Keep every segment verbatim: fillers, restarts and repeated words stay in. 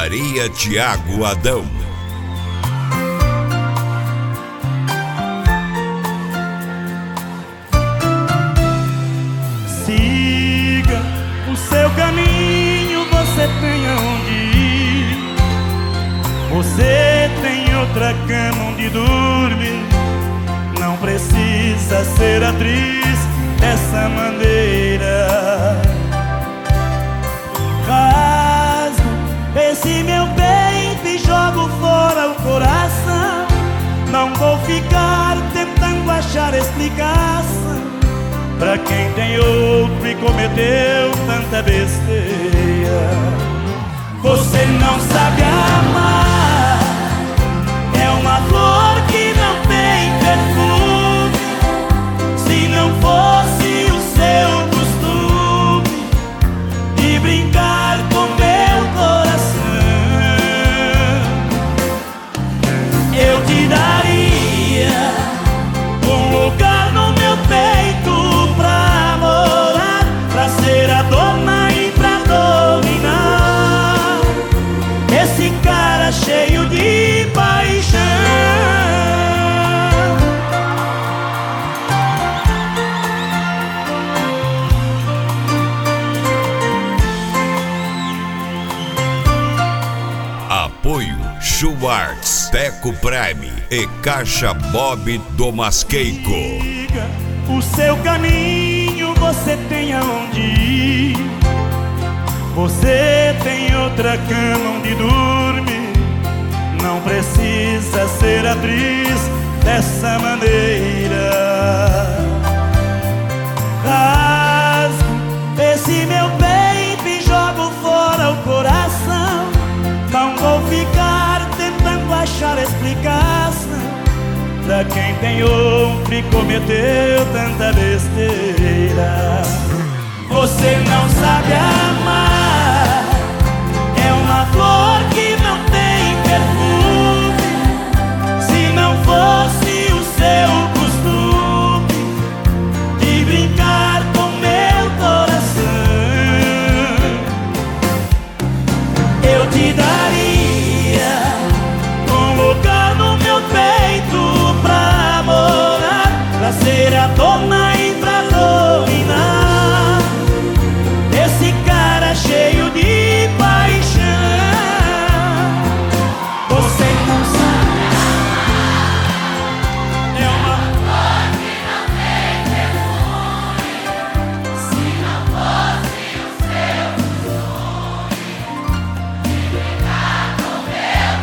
Padaria Tiago Adão. Siga o seu caminho, você tem aonde ir. Você tem outra cama onde dormir. Não precisa ser atriz dessa maneira. Rasgo esse meu peito e jogo fora o coração. Não vou ficar tentando achar explicação pra quem tem outro e cometeu tanta besteira. Você não sabe amar, é uma flor que não tem perfume. Se não fosse o seu costume de brincar com meu coração, eu te daria um lugar no meu peito pra morar, pra ser a dona e pra dominar esse cara cheio de paixão. Apoio Schwartz, Teco Prime e Caixa Bob do Masqueico. Siga o seu caminho, você tem aonde ir. Você tem outra cama onde dormir. Não precisa ser atriz dessa maneira. Rasgo esse meu peito e jogo fora o coração. Não vou ficar tentando achar explicação pra quem tem outro e cometeu tanta besteira. Você não sabe amar, é uma flor que não tem perfume. Se não fosse o seu costume de brincar com meu coração, eu te daria um lugar no meu peito pra morar, pra ser a dona e pra dominar esse cara cheio de paixão. Você não sabe amar, é uma flor que não tem perfume. Se não fosse o seu costume de brincar com meu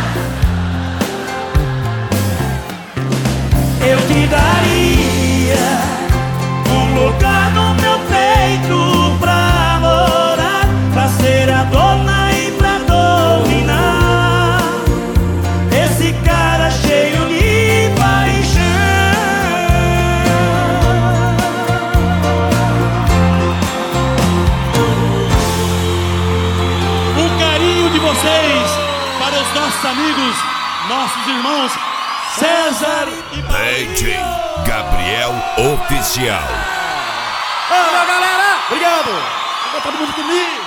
coração, eu te daria um lugar no meu peito pra morar, pra ser a dona e pra dominar esse cara cheio de paixão. O carinho de vocês para os nossos amigos, nossos irmãos César e D J Gabriel Oficial. Valeu, galera! Obrigado! Fica todo mundo comigo!